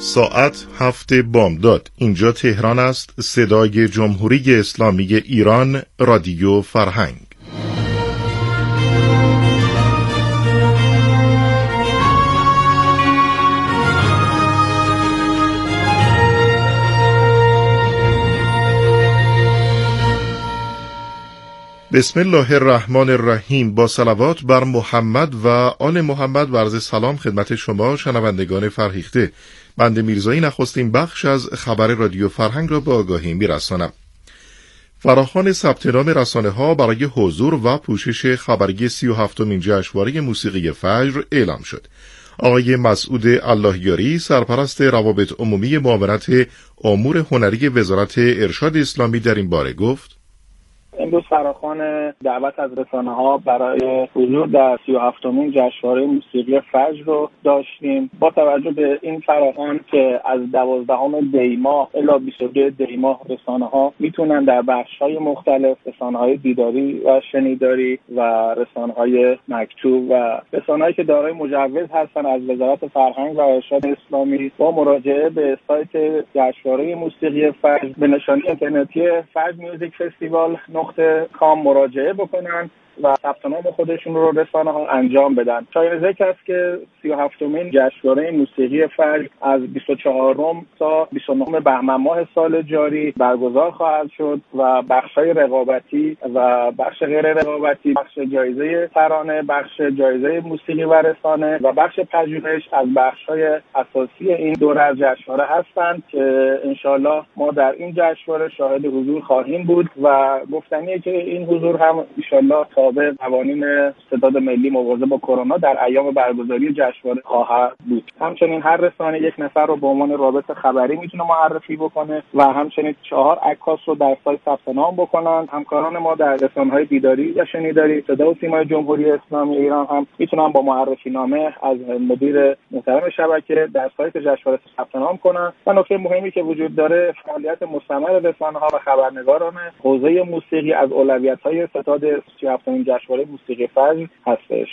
ساعت 7 بامداد. اینجا تهران است. صدای جمهوری اسلامی ایران، رادیو فرهنگ. بسم الله الرحمن الرحیم. با صلوات بر محمد و آل محمد و عرض سلام خدمت شما شنوندگان فرهیخته. بنده میرزایی نخستین بخش از خبر رادیو فرهنگ را به آگاهی میرسانم. فراخوان ثبت نام رسانه ها برای حضور و پوشش خبری 37مین جشنواره موسیقی فجر اعلام شد. آقای مسعود اللهیاری، سرپرست روابط عمومی معاونت امور هنری وزارت ارشاد اسلامی، در این باره گفت: امروز فراخوان دعوت از رسانه‌ها برای حضور در 37مین جشنواره موسیقی فجر رو داشتیم. با توجه به این فراخوان که از 12 دی ماه الی 22 دی ماه رسانه‌ها میتونن در بخش‌های مختلف، رسانه‌های دیداری و شنیداری و رسانه‌های مکتوب و رسانه‌هایی که دارای مجوز هستن از وزارت فرهنگ و ارشاد اسلامی، با مراجعه به سایت جشنواره موسیقی فجر به نشانی اینترنتی فجر میوزیک فستیوال کام مراجعه بکنن و ثبت نام خودشون رو رسانه ها انجام بدن. شایان ذکر است که 37مین جشنواره موسیقی فجر از 24 تا 29 بهمن ماه سال جاری برگزار خواهد شد و بخش‌های رقابتی و بخش غیر رقابتی، بخش جایزه ترانه، بخش جایزه موسیقی و رسانه و بخش پژوهش از بخش‌های اساسی این دوره از جشنواره هستند که انشالله ما در این جشنواره شاهد حضور خواهیم بود و گفتنیه که این حضور هم انشالله به قوانین ستاد ملی مبارزه با کرونا در ایام برگزاری جشنواره خواهد بود. همچنین هر رسانه یک نفر رو به عنوان رابط خبری میتونه معرفی بکنه و همچنین 4 عکاس رو در سایت ثبت نام بکنن. همکاران ما در رسانه‌های دیداری و شنیداری، صدا و سیمای جمهوری اسلامی ایران هم میتونن با معرفی نامه از مدیر محترم شبکه در سایت جشنواره ثبت نام کنن. و نکته مهمی که وجود داره، فعالیت مستمر رسانه‌ها و خبرنگاران حوزه موسیقی از اولویت‌های ستاد 37مین جشنواره موسیقی فجر هستش.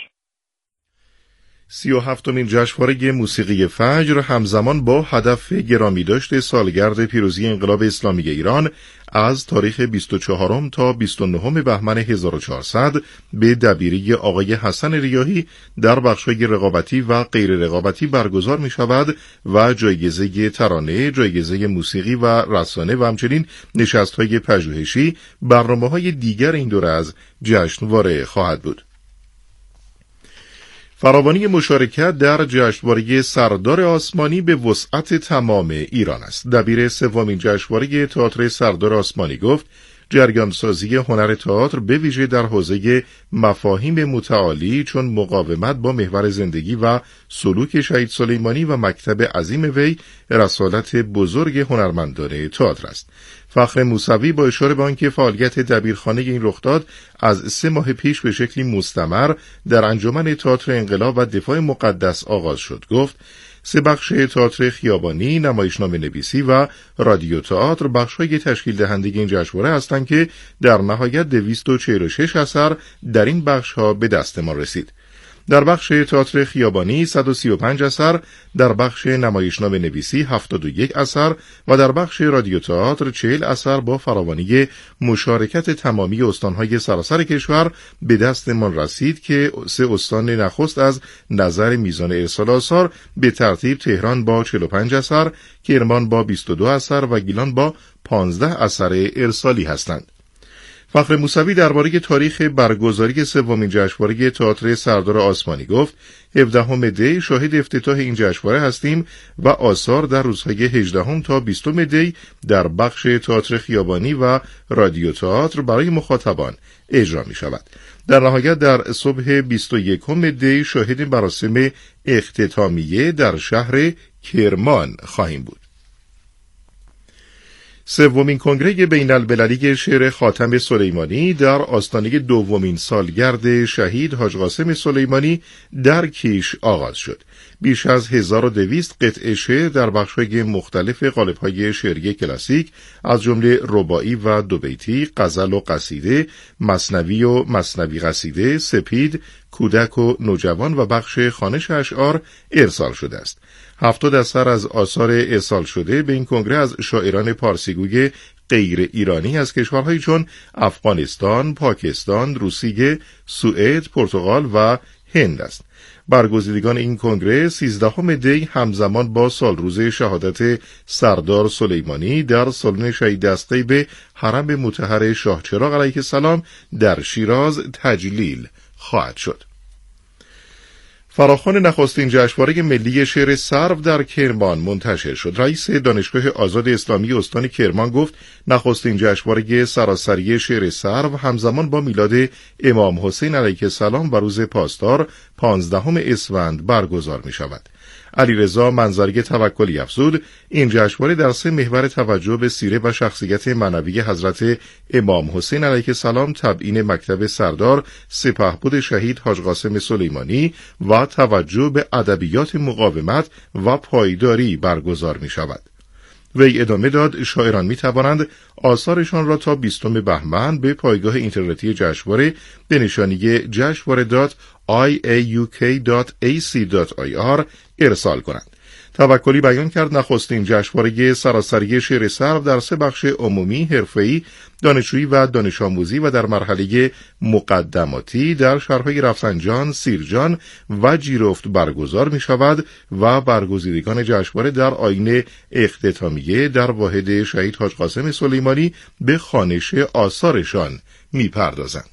37مین جشنواره موسیقی فجر همزمان با هدف گرامی داشت سالگرد پیروزی انقلاب اسلامی ایران از تاریخ 24 تا 29 بهمن 1400 به دبیری آقای حسن ریاحی در بخش‌های رقابتی و غیر رقابتی برگزار می شود و جایزه ترانه، جایزه موسیقی و رسانه و همچنین نشست‌های پژوهشی برنامه‌های دیگر این دوره از جشنواره خواهد بود. فراوانی مشارکت در جشنواره سردار آسمانی به وسعت تمام ایران است. دبیر سومین جشنواره تئاتر سردار آسمانی گفت جریانسازی هنر تئاتر به ویژه در حوزه مفاهیم متعالی چون مقاومت با محور زندگی و سلوک شهید سلیمانی و مکتب عظیم وی رسالت بزرگ هنرمندان تئاتر است. فخر موسوی با اشاره به آنکه فعالیت دبیرخانه این رخداد از 3 ماه پیش به شکلی مستمر در انجمن تئاتر انقلاب و دفاع مقدس آغاز شد، گفت 3 بخش تئاتر خیابانی، نمایشنامه نویسی و رادیو تئاتر بخش‌های تشکیل دهنده این جشنواره هستند که در نهایت 246 اثر در این بخش‌ها به دست ما رسید. در بخش تئاتر خیابانی 135 اثر، در بخش نمایشنامه نویسی 71 اثر و در بخش رادیو تئاتر 40 اثر با فراوانی مشارکت تمامی استانهای سراسر کشور به دست من رسید که 3 استان نخست از نظر میزان ارسال آثار به ترتیب تهران با 45 اثر، کرمان با 22 اثر و گیلان با 15 اثر ارسالی هستند. فخر موسوی درباره تاریخ برگزاری سومین جشنواره تئاتر سردار آسمانی گفت 17 دی شاهد افتتاح این جشنواره هستیم و آثار در روزهای 18 تا 20 دی در بخش تئاتر خیابانی و رادیو تئاتر برای مخاطبان اجرا می شود. در نهایت در صبح 21 دی شاهد مراسم اختتامیه در شهر کرمان خواهیم بود. 3مین کنگره بین المللی شعر خاتم سلیمانی در آستانه 2مین سالگرد شهید حاج قاسم سلیمانی در کیش آغاز شد. بیش از 1200 قطعه شعر در بخش‌های مختلف قالب‌های شعری کلاسیک از جمله رباعی و دوبیتی، غزل و قصیده، مثنوی و مثنوی قصیده، سپید، کودک و نوجوان و بخش خوانش اشعار ارسال شده است. 70 اثر از آثار ارسال شده به این کنگره از شاعران پارسیگوی غیر ایرانی از کشورهایی چون افغانستان، پاکستان، روسیه، سوئد، پرتغال و هند است. برگزیدگان این کنگره 13 دی همزمان با سالروز شهادت سردار سلیمانی در سالن شهید دستغیب حرم مطهر شاه چراغ علیه السلام در شیراز تجلیل خواهد شد. فراخوان نخستین جشنواره ملی شعر سرو در کرمان منتشر شد. رئیس دانشگاه آزاد اسلامی استان کرمان گفت نخستین جشنواره سراسری شعر سرو همزمان با میلاد امام حسین علیه السلام و روز پاسدار 15 اسفند برگزار می شود. علیرضا منظری توکلی افزود این جشنواره در 3 محور توجه به سیره و شخصیت معنوی حضرت امام حسین علیه السلام، تبیین مکتب سردار سپهبد شهید حاج قاسم سلیمانی و توجه به ادبیات مقاومت و پایداری برگزار می شود. وی ادامه داد شاعران می توانند آثارشان را تا 20 بهمن به پایگاه اینترنتی جشنواره به نشانی jashware.iauk.ac.ir ارسال کنند. توکلی بیان کرد نخستین جشنواره سراسری شعر سرو در 3 بخش عمومی، حرفه‌ای، دانشجویی و دانش آموزی و در مرحله مقدماتی در شهرهای رفسنجان، سیرجان و جیرفت برگزار می شود و برگزیدگان جشنواره در آیین اختتامیه در واحد شهید حاج قاسم سلیمانی به خوانش آثارشان می پردازند.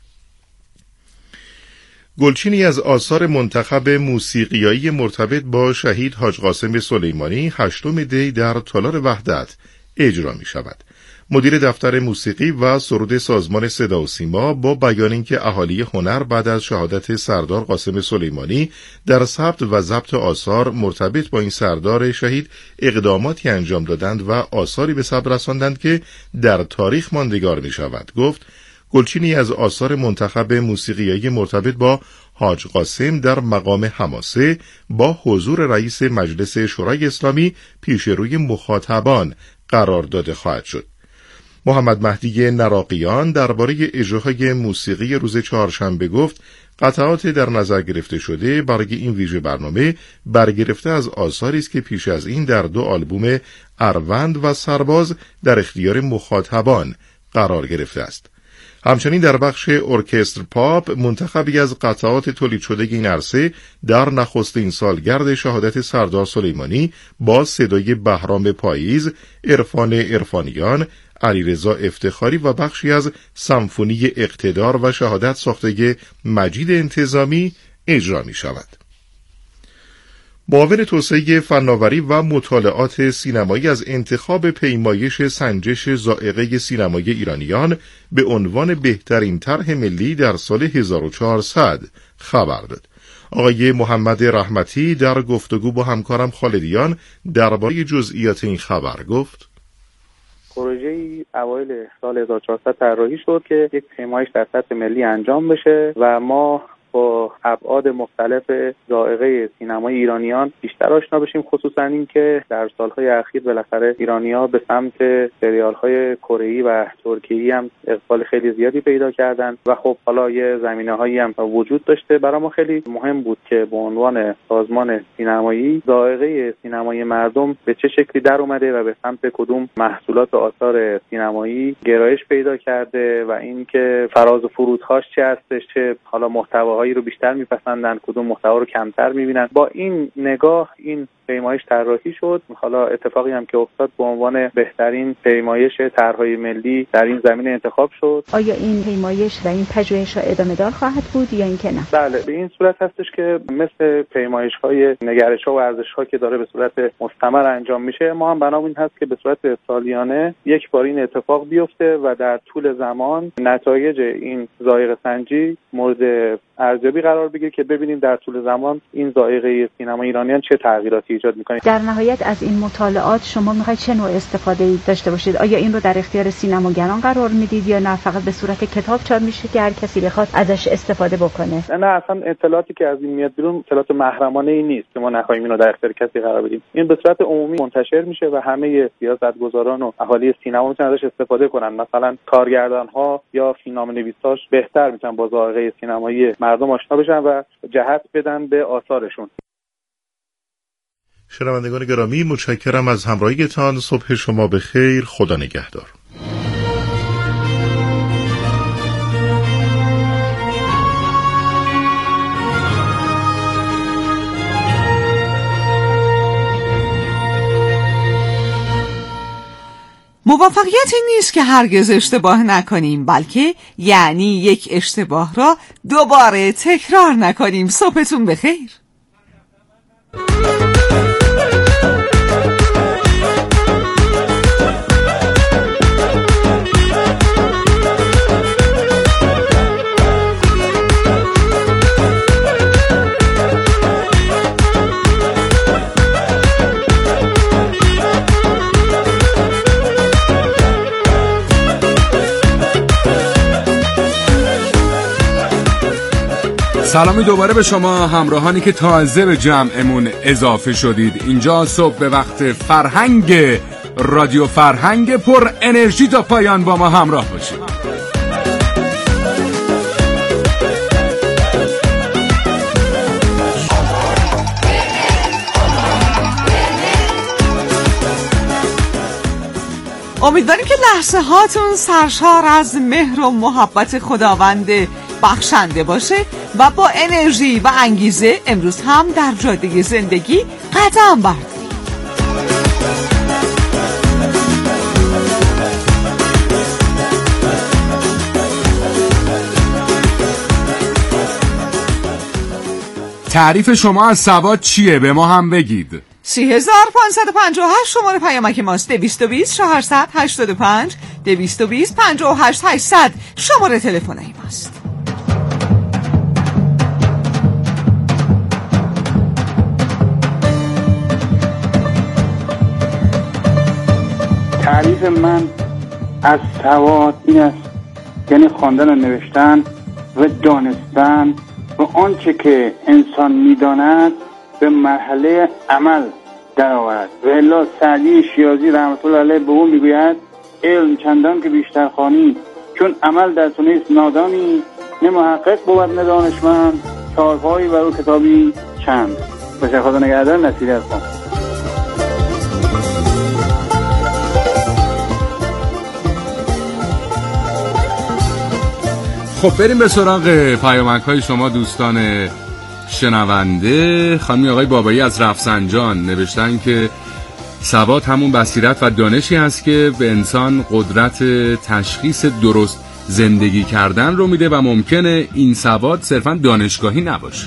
گلچینی از آثار منتخب موسیقیایی مرتبط با شهید حاج قاسم سلیمانی 8 دی در تالار وحدت اجرا می شود. مدیر دفتر موسیقی و سرود سازمان صدا و سیما با بیان اینکه اهالی هنر بعد از شهادت سردار قاسم سلیمانی در ثبت و ضبط آثار مرتبط با این سردار شهید اقداماتی انجام دادند و آثاری به ثبت رساندند که در تاریخ ماندگار می شود، گفت گلچینی از آثار منتخب موسیقیایی مرتبط با حاج قاسم در مقام حماسه با حضور رئیس مجلس شورای اسلامی پیش روی مخاطبان قرار داده خواهد شد. محمد مهدی نراقیان درباره اجراهای موسیقی روز چهارشنبه گفت قطعات در نظر گرفته شده برای این ویژه برنامه برگرفته از آثاری است که پیش از این در 2 آلبوم اروند و سرباز در اختیار مخاطبان قرار گرفته است. همچنین در بخش ارکستر پاپ منتخبی از قطعات تولید شده این عرصه در نخستین سالگرد شهادت سردار سلیمانی با صدای بهرام پاییز، عرفان عرفانیان، علیرضا افتخاری و بخشی از سمفونی اقتدار و شهادت ساخته مجید انتظامی اجرا می شود. معاون توسعه فناوری و مطالعات سینمایی از انتخاب پیمایش سنجش ذائقه سینمای ایرانیان به عنوان بهترین طرح ملی در سال 1400 خبر داد. آقای محمد رحمتی در گفتگو با همکارم خالدیان درباره جزئیات این خبر گفت: پروژه‌ای اوایل سال 1400 طراحی شد که یک پیمایش در سطح ملی انجام بشه و ما با ابعاد مختلف ذائقه سینمای ایرانیان بیشتر آشنا بشیم، خصوصا اینکه در سالهای اخیر بالاخره ایرانی‌ها به سمت سریال‌های کره‌ای و ترکیه‌ای هم اقبال خیلی زیادی پیدا کردن و خب حالا یه زمینه‌هایی هم وجود داشته. برای ما خیلی مهم بود که به عنوان سازمان سینمایی ذائقه سینمای مردم به چه شکلی در اومده و به سمت کدوم محصولات و آثار سینمایی گرایش پیدا کرده و اینکه فراز و فرودهاش چه هستش، چه حالا محتواهایی رو بیشتر میپسندن، کدوم محتوا رو کمتر میبینن. با این نگاه این پیمایش طراحی شد. حالا اتفاقی هم که افتاد به عنوان بهترین پیمایش طرح‌های ملی در این زمینه انتخاب شد. آیا این پیمایش و این پژوهش ادامه دار خواهد بود یا اینکه نه؟ بله، به این صورت هستش که مثل پیمایش‌های نگرش‌ها و ارزش‌ها که داره به صورت مستمر انجام میشه، ما هم بنابراین این هست که به صورت سالیانه یک بار این اتفاق بیفته و در طول زمان نتایج این ذائقه سنجی مورد ارزیابی قرار بگیره که ببینیم در طول زمان این ذائقه سینما ایرانیان چه تغییراتی ایجاد می‌کنه. در نهایت از این مطالعات شما می‌خواید چه نوع استفاده‌ای داشته باشید؟ آیا این رو در اختیار سینماگران قرار میدید یا نه فقط به صورت کتاب چاپ میشه که هر کسی بخواد ازش استفاده بکنه؟ نه اصلا اطلاعاتی که از این میاد بیرون اطلاعات محرمانه‌ای نیست که ما نخواهیم اینو در اختیار کسی قرار بدیم. این به صورت عمومی منتشر میشه و همه سیاستگزاران و اهالی سینما میتونن ازش استفاده کنن. مثلا کارگردان‌ها یا فیلمنامه‌نویساش بهتر میتونن با ذائقه سینمایی مردم آشنا بشن و جهت بدن به آثارشون. شنوندگان گرامی، متشکرم از همراهیتان. صبح شما بخیر. خدا نگهدار. موفقیت این نیست که هرگز اشتباه نکنیم، بلکه یعنی یک اشتباه را دوباره تکرار نکنیم. صبحتون بخیر. سلامی دوباره به شما همراهانی که تازه به جمعمون اضافه شدید. اینجا صبح به وقت فرهنگ، رادیو فرهنگ، پر انرژی تا پایان با ما همراه باشید. امیدواریم که لحظه هاتون سرشار از مهر و محبت خداوند بخشنده باشه و با انرژی و انگیزه امروز هم در جاده زندگی قدم بردارید. تعریف شما از سواد چیه؟ به ما هم بگید. 3558 شماره پیامک ماست. 220 485 220 58 800 شماره تلفنی ماست. تعریف من از سواد این است، یعنی خواندن و نوشتن و دانستن و آنچه که انسان میداند به مرحله عمل در آورد. و الا سعدی شیرازی رحمت الله علیه به او میگوید علم چندان که بیشتر خوانی چون عمل در تو نیست نادانی، نه محقق بود نه دانشمند، چارپایی بر او کتابی چند. بشه خدا نگهدار. نصیری هستم. خب بریم به سراغ پیامک‌های شما دوستان شنونده. خانمی آقای بابایی از رفسنجان نوشتن که سواد همون بصیرت و دانشی هست که به انسان قدرت تشخیص درست زندگی کردن رو میده و ممکنه این سواد صرفاً دانشگاهی نباشه.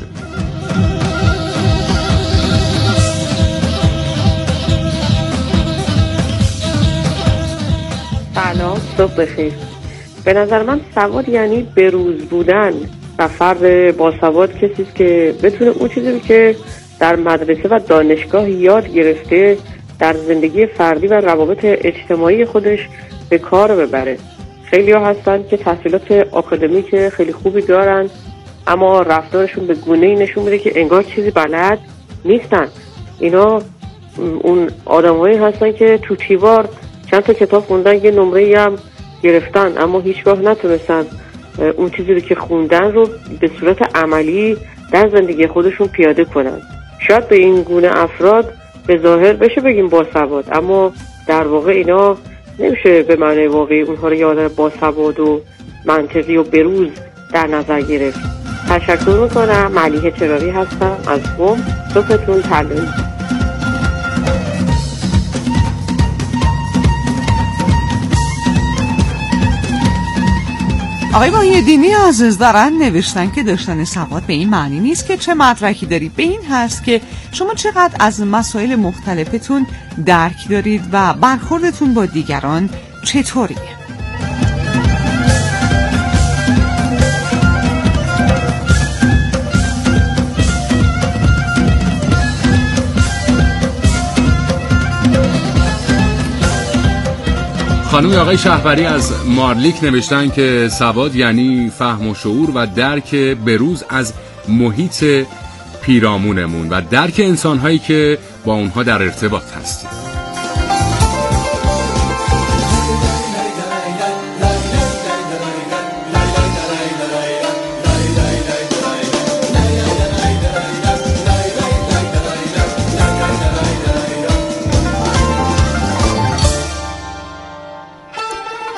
سلام، صبح بخیر. به نظر من سواد یعنی بروز بودن و فرد با سواد کسی است که بتونه اون چیزی که در مدرسه و دانشگاه یاد گرفته در زندگی فردی و روابط اجتماعی خودش به کار ببره. خیلی ها هستن که تحصیلات آکادمیک خیلی خوبی دارن اما رفتارشون به گونه‌ای نشون میده که انگار چیزی بلد نیستن. اینا اون آدم‌هایی هستن که تو تیوار چند تا کتاب خوندن، یه نمره‌ای هم گرفتن اما هیچگاه نتونستن اون چیزی که خوندن رو به صورت عملی در زندگی خودشون پیاده کنن. شاید به این گونه افراد به ظاهر بشه بگیم باسواد، اما در واقع اینا نمیشه به معنی واقعی اونها رو یه آدم باسواد و منطقی و بروز در نظر گرفت. تشکر میکنم. ملیحه چراری هستم از قم. صبحتون طلایی. آقای محی‌الدینی عزیز دارن نوشتن که داشتن سواد به این معنی نیست که چه مدرکی دارید، به این هست که شما چقدر از مسائل مختلفتون درک دارید و برخوردتون با دیگران چطوریه. خانم آقای شهبری از مارلیک نوشتن که سواد یعنی فهم و شعور و درک بروز از محیط پیرامونمون و درک انسان‌هایی که با اونها در ارتباط هستیم.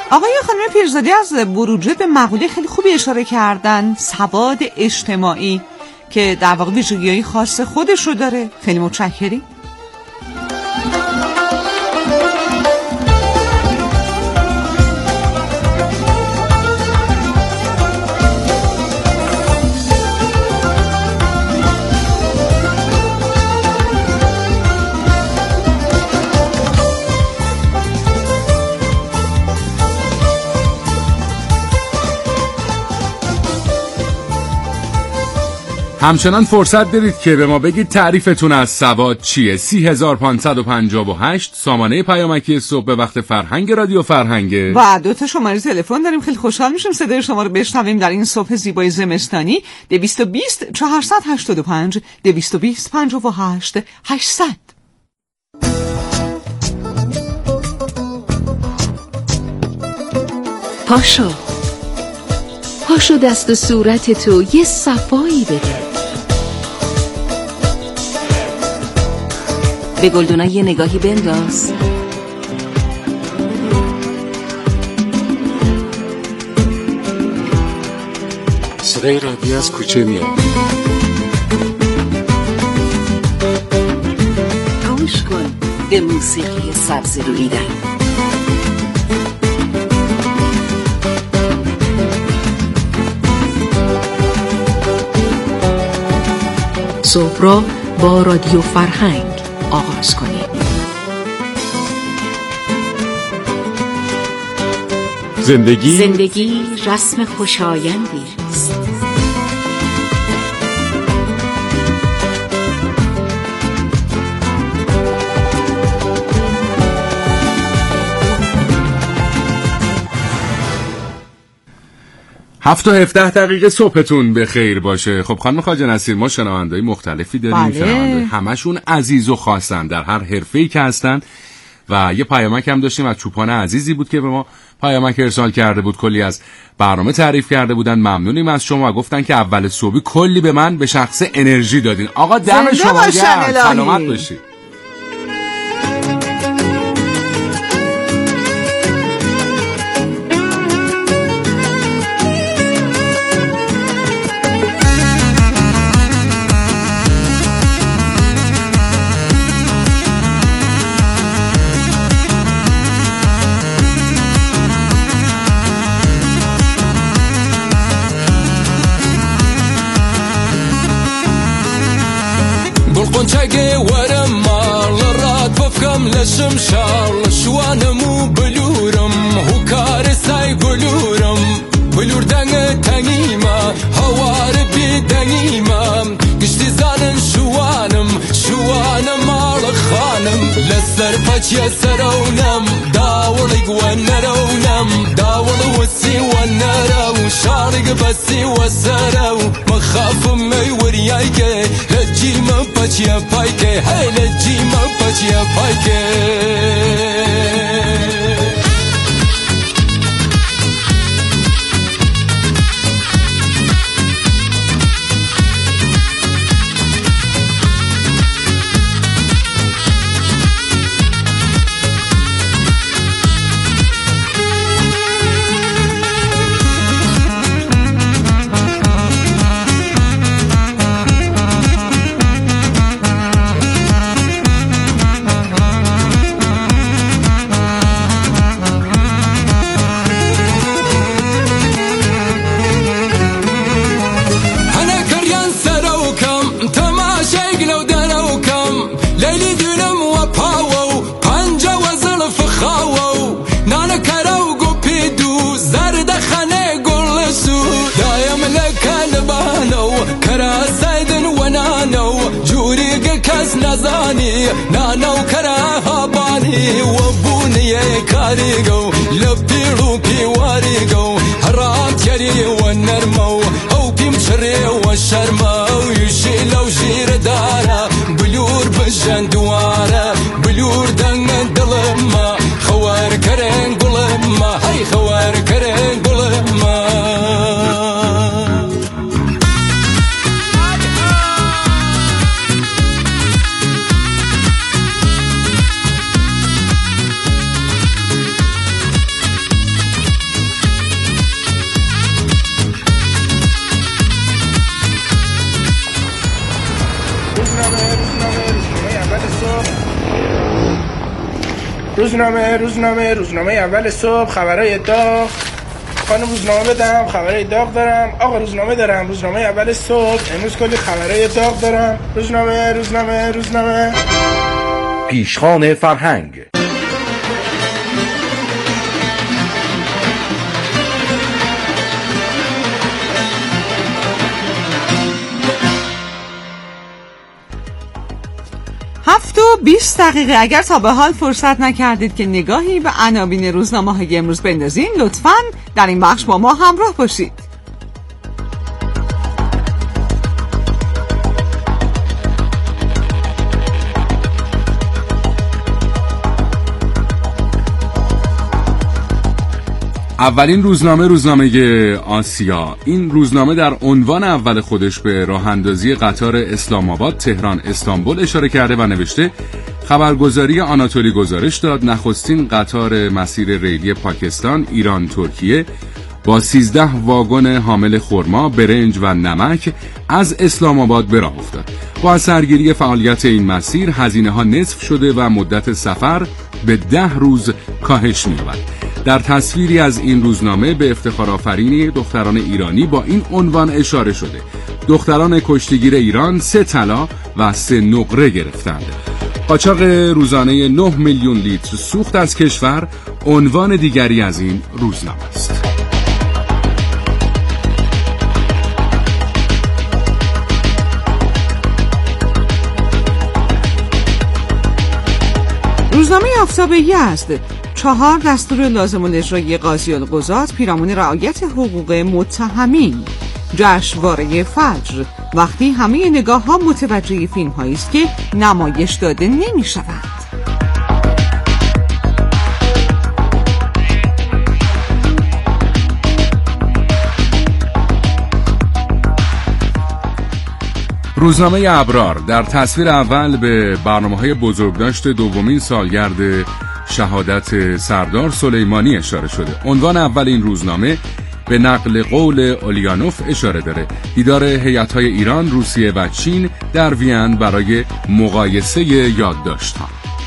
آقای خانم پیرزادی از بروجرد به مقوله خیلی خوبی اشاره کردن، سواد اجتماعی که در واقع ویژگی‌های خاص خودش رو داره. خیلی متشکریم. همچنان فرصت دارید که به ما بگید تعریفتون از سواد چیه. 3558 سامانه پیامکی صبح به وقت فرهنگ رادیو فرهنگ و 2 شماره تلفن داریم. خیلی خوشحال میشیم صدای شما رو بشنویم در این صبح زیبای زمستانی. 220 485 220 58 800. پاشو دست و صورت تو یه صفایی بده. به گلدونا یه نگاهی بنداز. صدای رادیو از کوچه میاد. گوش کن به موسیقی سبز رویدن. صبح را با رادیو فرهنگ آغاز کنید. زندگی رسم خوشایندی است. هفت و 17 دقیقه صبحتون به خیر باشه. خب خانم خواجه نصیر، ما شنونده‌های مختلفی داریم. شنونده همشون عزیز و خاصن در هر حرفه‌ای که هستن و یه پیامک هم داشتیم از چوپان عزیزی بود که به ما پیامک ارسال کرده بود، کلی از برنامه تعریف کرده بودن. ممنونیم از شما و گفتن که اول صبحی کلی به من به شخص انرژی دادین. آقا دم شما گرم، سلامت باشید. قنچاقي ورم مال الرات بفكم لشمشار لشوانم وبلورم هو كارساي قلورم بلور دنگ تنيما هوار بي دنيما قشتي زانن شوانم مال خانم لسر بچ يسرونم داولق ونرونم داول وسي ونرو شارق بسي وسرو مخاف مي وريايك لجي ما بچ يا بايك هاي لجي ما بچ يا بايك نزاني نانو كراها باني وبوني كاريغو لبيرو بيواريغو حرام تيري والنرمو او بيمشري والشرمو يشيلو جير دارا بلور بجان دوارا بلور دنگ دلما خوار كرين قلما هاي خوار كرين قلما روزنامه اول صبح خبرای داغ. خانم روزنامه بدم، خبرای داغ دارم. آقا روزنامه دارم، روزنامه اول صبح، امروز کلی خبرای داغ دارم. روزنامه. پیشخوان فرهنگ. هفت و 20 دقیقه. اگر تا به حال فرصت نکردید که نگاهی به عناوین روزنامه‌های امروز بندازین، لطفاً در این بخش با ما همراه باشید. اولین روزنامه آسیا. این روزنامه در عنوان اول خودش به راه اندازی قطار اسلام آباد تهران استانبول اشاره کرده و نوشته خبرگزاری آناتولی گزارش داد نخستین قطار مسیر ریلی پاکستان ایران ترکیه با 13 واگن حامل خرما، برنج و نمک از اسلام آباد به راه افتاد. با سرگیری فعالیت این مسیر هزینه ها نصف شده و مدت سفر به 10 روز کاهش می‌یابد. در تصویری از این روزنامه به افتخارآفرینی دختران ایرانی با این عنوان اشاره شده: دختران کشتیگیر ایران 3 طلا و 3 نقره گرفتند. قاچاق روزانه 9 میلیون لیتر سوخت از کشور عنوان دیگری از این روزنامه است. روزنامه آفتاب یزد: 4 دستور لازم الاجرای قاضی القضات پیرامون رعایت حقوق متهمین. جشنواره فجر: وقتی همه نگاه ها متوجه فیلم هایی است که نمایش داده نمی شود. روزنامه ابرار در تصویر اول به برنامه‌های بزرگداشت دومین سالگرد شهادت سردار سلیمانی اشاره شده. عنوان اول این روزنامه به نقل قول اولیانوف اشاره داره: دیدار هیئت‌های ایران، روسیه و چین در وین برای مقایسه یادداشت‌ها.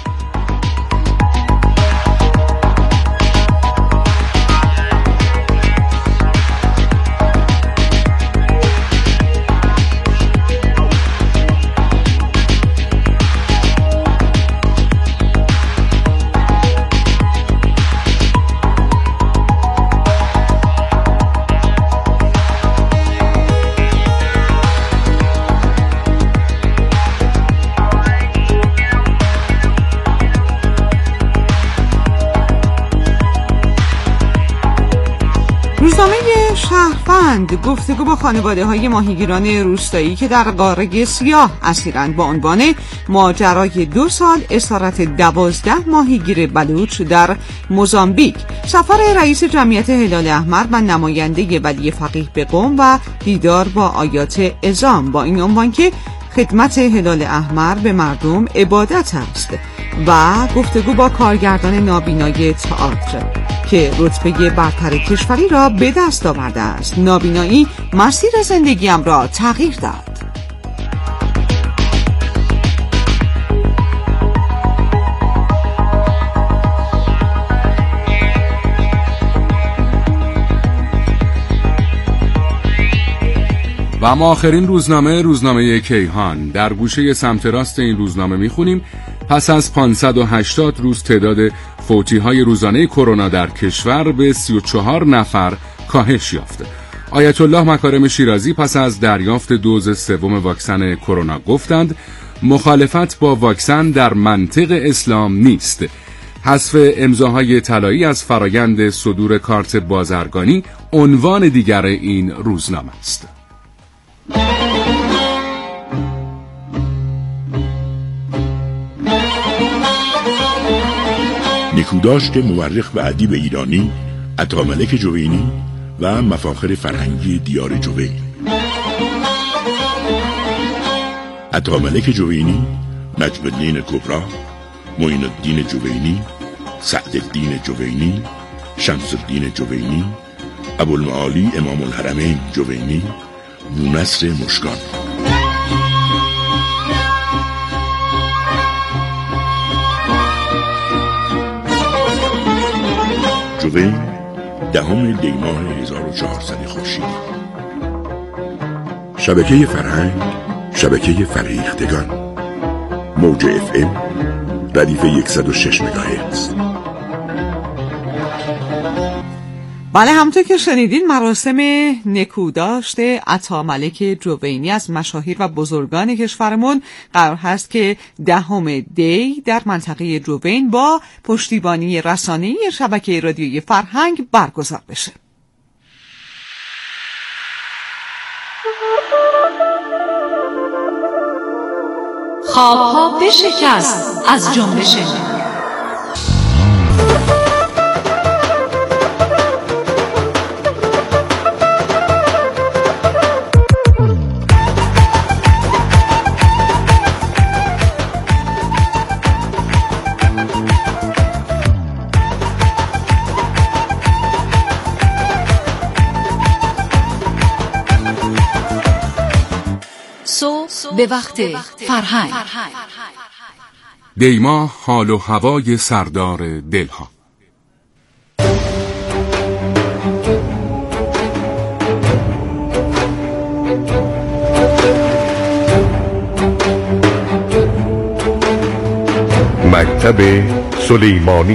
شهروند: گفتگو با خانواده های ماهیگیران روستایی که در قاره سیاه اسیرند با عنوان ماجرای 2 سال اسارت 12 ماهیگیر بلوچ در موزامبیک. سفر رئیس جمعیت هلال احمر و نماینده ولی فقیه به قم و دیدار با آیات اعظام با این عنوان که خدمت هلال احمر به مردم عبادت است. و گفتگو با کارگردان نابینای تئاتر که رتبه برتر کشوری را به دست آورده است. نابینایی مسیر زندگیم را تغییر داد. و اما آخرین روزنامه کیهان. در گوشه سمت راست این روزنامه میخونیم: پس از 580 روز تعداد فوتی‌های روزانه کرونا در کشور به 34 نفر کاهش یافته. آیت الله مکارم شیرازی پس از دریافت دوز سوم واکسن کرونا گفتند مخالفت با واکسن در منطق اسلام نیست. حذف امضاهای طلایی از فرایند صدور کارت بازرگانی عنوان دیگر این روزنامه است. نیکوداشت مورخ و ادیب ایرانی عطاملک جوینی و مفاخر فرهنگی دیار جوین. عطاملک جوینی، نجم الدین کبرا، معین الدین جوینی، سعدالدین جوینی، شمس الدین جوینی، ابوالمعالی امام الحرمین جوینی، بونصر مشکان. جوین 10 دی ماه 1400 خورشیدی. شبکه فرهنگ، شبکه فریختگان، موج FM ردیف 106 مگاهرتز. بله، همونطور که شنیدین مراسم نکوداشت عطاملک جوینی از مشاهیر و بزرگان کشورمون قرار هست که 10 دی در منطقه جوین با پشتیبانی رسانه‌ای شبکه رادیویی فرهنگ برگزار بشه. خوابها بشکست از جنبش. به وقت فرهنگ. دیما حال و هوای سردار دلها. مکتب سلیمانی.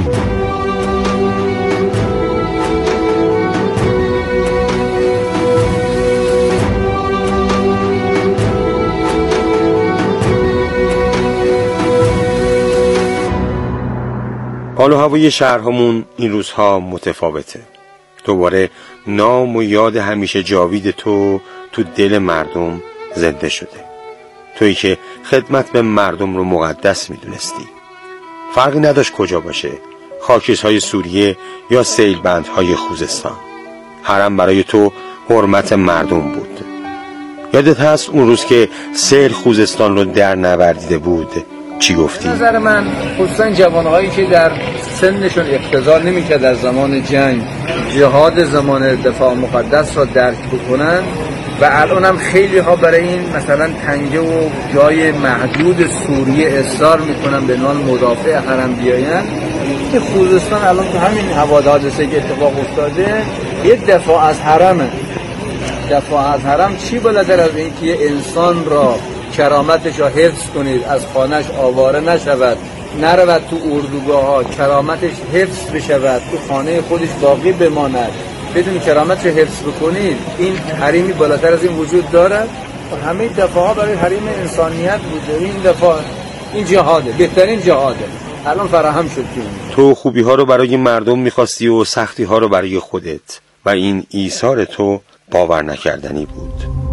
حال و هوای شهرهامون این روزها متفاوته. دوباره نام و یاد همیشه جاوید تو دل مردم زنده شده. تویی که خدمت به مردم رو مقدس میدونستی. فرقی نداشت کجا باشه، خاکسترهای سوریه یا سیلبندهای خوزستان. حرم برای تو حرمت مردم بود. یادت هست اون روز که سیل خوزستان رو در نوردیده بود چی گفتی؟ نظر من خصوصا جوانهایی که در سنشون اقتضا نمی‌کرد در زمان جنگ جهاد زمان دفاع مقدس را درک بکنن و الان هم خیلی ها برای این مثلا تنگه و جای محدود سوریه اصرار میکنن به عنوان مدافع حرم بیاین، که خوزستان الان تو همین حوادثی که اتفاق افتاده یک دفاع از حرمه. دفاع از حرم چی بالاتر از این که یه انسان را کرامتش را حفظ کنید، از خانهش آواره نشود، نرود تو اردوگاه ها، کرامتش حفظ بشود، تو خانه خودش باقی بماند، بدون کرامتش حفظ بکنید. این حریمی بالاتر از این وجود دارد و همه دفاع ها برای حریم انسانیت بوده. این دفاع، این جهاده، بهترین جهاده، الان فراهم شد. تو خوبی ها رو برای مردم میخواستی و سختی ها رو برای خودت و این ایثار تو باور نکردنی بود.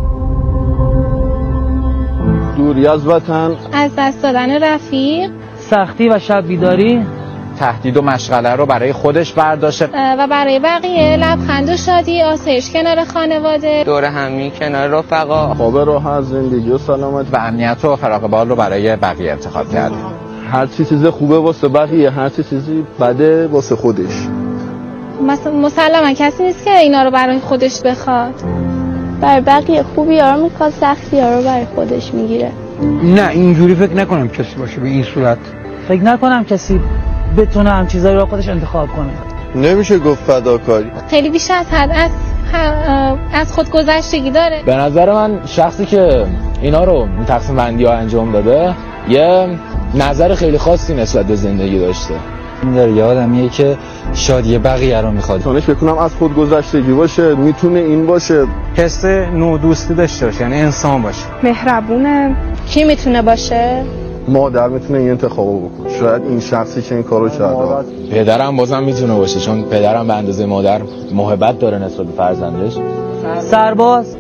دوری از وطن، از دست دادن رفیق، سختی و شب بیداری، تهدید و مشغله رو برای خودش برداشته و برای بقیه لبخند و شادی، آسایش کنار خانواده، دور همی کنار رفقا، خواب راحت، زندگی و سلامت و امنیت و فراغ بال رو برای بقیه انتخاب کرد. هر چیز خوبه واسه بقیه، هر چیزی بده واسه خودش. مسلما کسی نیست که اینا رو برای خودش بخواد. برای بقیه خوبی ها رو میخواد، سختی ها رو برای خودش میگیره. نه اینجوری فکر نکنم کسی باشه به این صورت. فکر نکنم کسی بتونه هم چیزایی رو خودش انتخاب کنه. نمیشه گفت فداکاری. خیلی بیش از حد از خودگذشتگی داره. به نظر من شخصی که اینا رو تقسیم بندی ها انجام داده یه نظر خیلی خاصی نسبت به زندگی داشته. داره یه آدمیه که شادی بقیه رو میخواد. تونش بکنم از خودگذشتگی باشه، میتونه این باشه، حس نوع دوستی داشته باشه، یعنی انسان باشه، مهربونه. کی میتونه باشه؟ مادر میتونه این انتخابو بکنه. شاید این شخصی که این کارو کرده. پدرم بازم میتونه باشه، چون پدرم به اندازه مادر محبت داره نسبت به فرزندش. سرباز.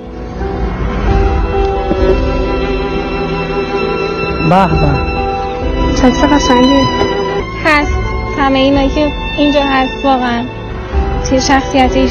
به به. چه قشنگی هست همه اینا که اینجا هست. واقعا توی شخصیت